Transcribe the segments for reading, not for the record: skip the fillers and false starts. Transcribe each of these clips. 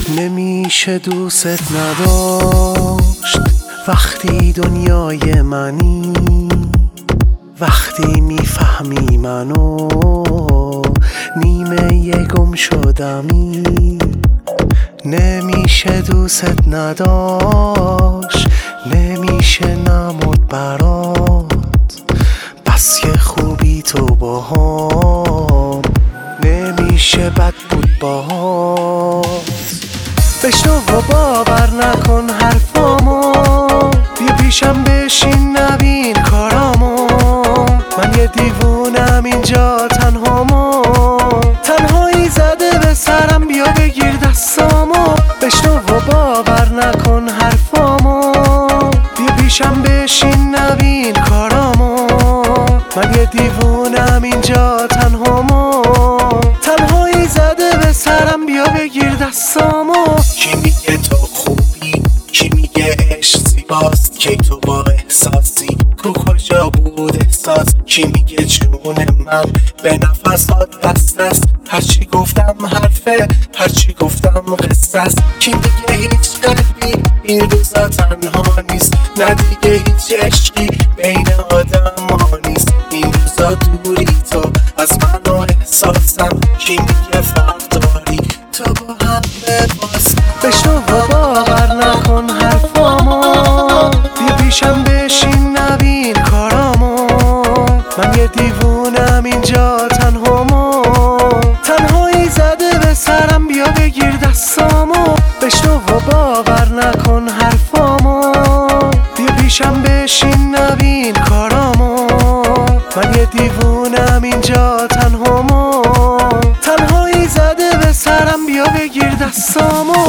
نمیشه دوست نداشت وقتی دنیای منی، وقتی میفهمی منو نیمه گم شدمی. نمیشه دوست نداشت، نمیشه نمود برات بس که خوبی تو باهام، نمیشه بد بود باهات. بشنو و باور نکن حرفامو، بیا پیشم بشین نبین کارامو. من یه دیوونم اینجا تنهامو، تنهایی زده به سرم، بیا بگیر دستامو. بشنو و باور نکن حرفامو، بیا پیشم بشین نبین کارامو. من یه دیوونم اینجا تنهامو، تنهایی زده به سرم، بیا بگیر دستامو. کی میگه تو خوبی، کی میگه عشق زیباست، کی تو با احساسی، کو کجا بود احساس. کی میگه جون من به نفسات بسته است، هرچی گفتم حرفه، هرچی گفتم قصه است. کی میگه هیچ قلبی این روزا تنها نیست، نه دیگه هیچ عشقی بین آدم ها نیست. این روزا دوری تو از من و احساسم، کی میگه فرق داری تو با هم بباز. بشنو و باور نکن حرفامو، بیا پیشم بشین نبین کارامو. من یه دیوونم اینجا تنهامو، تنهایی زده به سرم، بیا بگیر دستامو. بشنو و باور نکن حرفامو، بیا پیشم بشین نبین کارامو. من یه دیوونم اینجا تنهامو، تنهایی زده به سرم، بیا بگیر دستامو.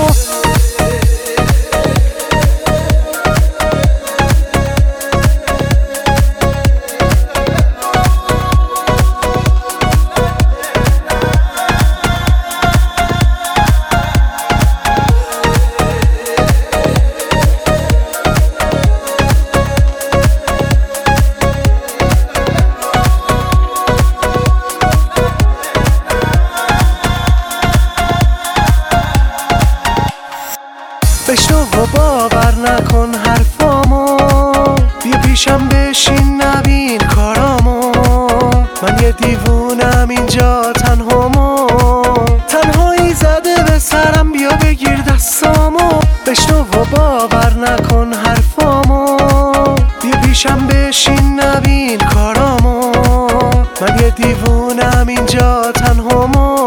بشنو و باور نکن حرفامو، بیا پیشم بشین نبین کارامو. من یه دیوونم اینجا تنهامو، تنهایی زده به سرم، بیا بگیر دستامو. بشنو و باور نکن حرفامو، بیا پیشم بشین نبین کارامو. من یه دیوونم اینجا تنهامو،